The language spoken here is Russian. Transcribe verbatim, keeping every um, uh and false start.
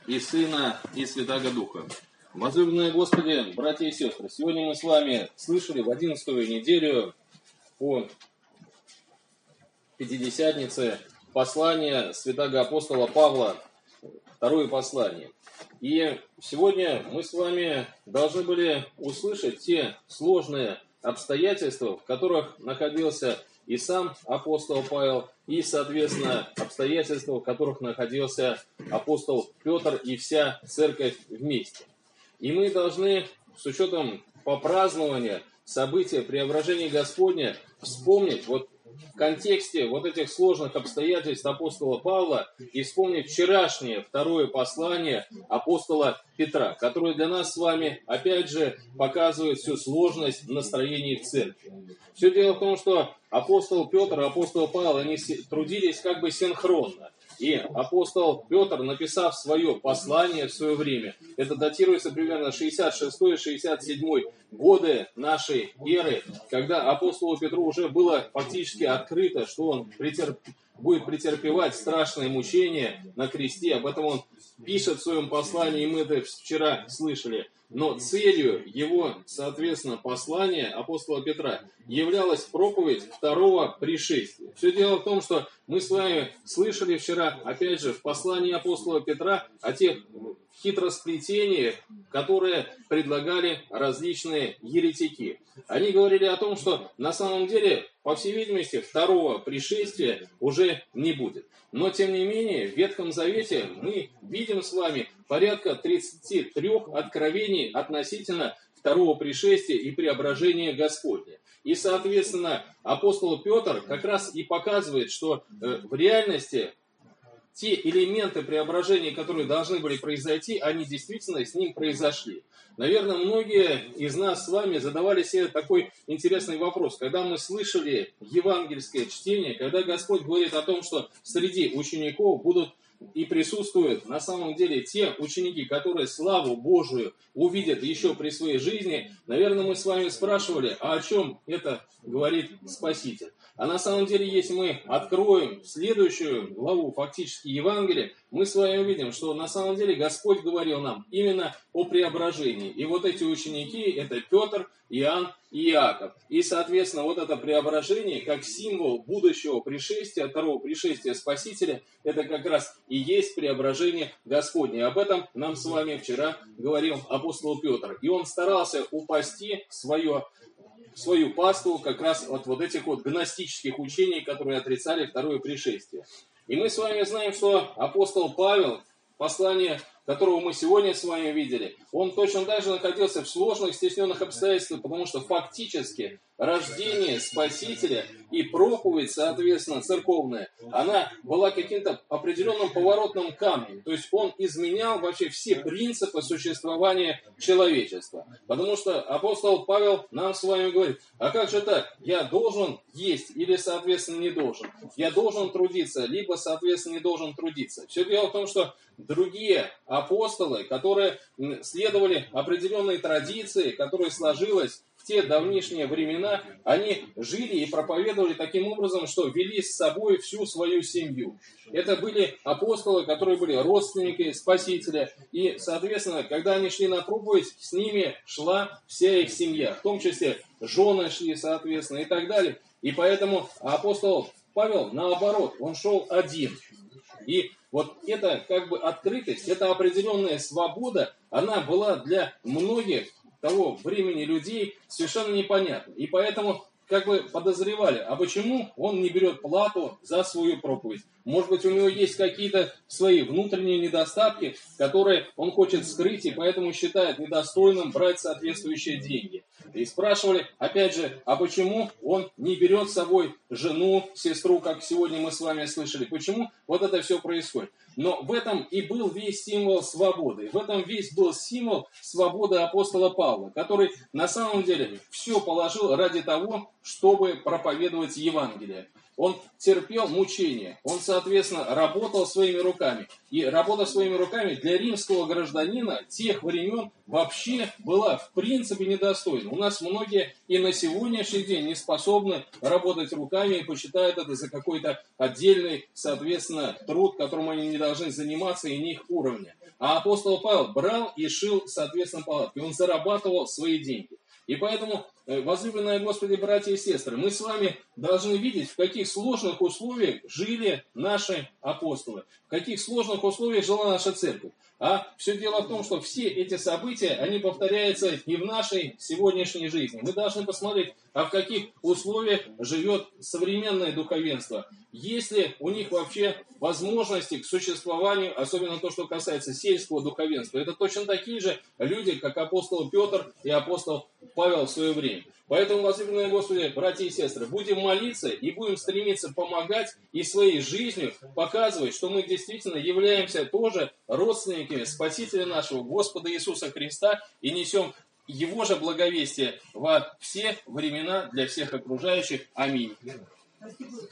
и Сына, и Святаго Духа. Возлюбленные Господи, братья и сестры, сегодня мы с вами слышали в одиннадцатую неделю по Пятидесятнице послание святаго апостола Павла, второе послание. И сегодня мы с вами должны были услышать те сложные обстоятельства, в которых находился и сам апостол Павел, и, соответственно, обстоятельства, в которых находился апостол Петр и вся церковь вместе. И мы должны, с учетом попразднования события преображения Господня, вспомнить вот в контексте вот этих сложных обстоятельств апостола Павла и вспомнить вчерашнее второе послание апостола Петра, которое для нас с вами, опять же, показывает всю сложность настроений в церкви. Все дело в том, что апостол Петр и апостол Павел, они трудились как бы синхронно. И апостол Петр, написав свое послание в свое время, это датируется примерно шестьдесят шестой — шестьдесят седьмой годы нашей эры, когда апостолу Петру уже было фактически открыто, что он претерп... будет претерпевать страшные мучения на кресте. Об этом он пишет в своем послании, и мы это вчера слышали. Но целью его, соответственно, послания апостола Петра являлась проповедь второго пришествия. Все дело в том, что мы с вами слышали вчера, опять же, в послании апостола Петра о тех хитросплетениях, которые предлагали различные еретики. Они говорили о том, что на самом деле, по всей видимости, второго пришествия уже не будет. Но, тем не менее, в Ветхом Завете мы видим с вами порядка тридцати трёх откровений относительно второго пришествия и преображения Господня. И, соответственно, апостол Петр как раз и показывает, что э, в реальности те элементы преображения, которые должны были произойти, они действительно с ним произошли. Наверное, многие из нас с вами задавали себе такой интересный вопрос. Когда мы слышали евангельское чтение, когда Господь говорит о том, что среди учеников будут и присутствуют на самом деле те ученики, которые славу Божию увидят еще при своей жизни, наверное, мы с вами спрашивали, а о чем это говорит Спаситель? А на самом деле, если мы откроем следующую главу, фактически Евангелие, мы с вами увидим, что на самом деле Господь говорил нам именно о преображении. И вот эти ученики, это Петр, Иоанн и Иаков. И, соответственно, вот это преображение, как символ будущего пришествия, второго пришествия Спасителя, это как раз и есть преображение Господне. Об этом нам с вами вчера говорил апостол Петр. И он старался упасти свое свою паству как раз от вот этих вот гностических учений, которые отрицали второе пришествие. И мы с вами знаем, что апостол Павел, послание которого мы сегодня с вами видели, он точно так же находился в сложных, стесненных обстоятельствах, потому что фактически рождение Спасителя и проповедь, соответственно, церковная, она была каким-то определенным поворотным камнем. То есть он изменял вообще все принципы существования человечества. Потому что апостол Павел нам с вами говорит, а как же так? Я должен есть или, соответственно, не должен? Я должен трудиться, либо, соответственно, не должен трудиться. Все дело в том, что другие апостолы, которые следовали определенной традиции, которая сложилась в те давнишние времена, они жили и проповедовали таким образом, что вели с собой всю свою семью. Это были апостолы, которые были родственники Спасителя. И, соответственно, когда они шли на проповедь, с ними шла вся их семья. В том числе жены шли, соответственно, и так далее. И поэтому апостол Павел, наоборот, он шел один. И вот эта как бы открытость, эта определенная свобода, она была для многих того времени людей совершенно непонятна. И поэтому как бы подозревали, а почему он не берет плату за свою проповедь? Может быть, у него есть какие-то свои внутренние недостатки, которые он хочет скрыть, и поэтому считает недостойным брать соответствующие деньги. И спрашивали, опять же, а почему он не берет с собой жену, сестру, как сегодня мы с вами слышали? Почему вот это все происходит? Но в этом и был весь символ свободы. В этом весь был символ свободы апостола Павла, который на самом деле все положил ради того, чтобы проповедовать Евангелие. он терпел мучения, он, соответственно, работал своими руками. И работа своими руками для римского гражданина тех времен вообще была в принципе недостойна. У нас многие и на сегодняшний день не способны работать руками и почитают это за какой-то отдельный, соответственно, труд, которым они не должны заниматься и не их уровня. А апостол Павел брал и шил, соответственно, палатки. Он зарабатывал свои деньги. И поэтому, возлюбленные Господи, братья и сестры, мы с вами должны видеть, в каких сложных условиях жили наши апостолы, в каких сложных условиях жила наша церковь. А все дело в том, что все эти события, они повторяются и в нашей сегодняшней жизни. Мы должны посмотреть, а в каких условиях живет современное духовенство. Есть ли у них вообще возможности к существованию, особенно то, что касается сельского духовенства. Это точно такие же люди, как апостол Петр и апостол Павел в свое время. Поэтому, возлюбленные Господи, братья и сестры, будем молиться и будем стремиться помогать и своей жизнью показывать, что мы действительно являемся тоже родственниками Спасителя нашего Господа Иисуса Христа и несем Его же благовестие во все времена для всех окружающих. Аминь.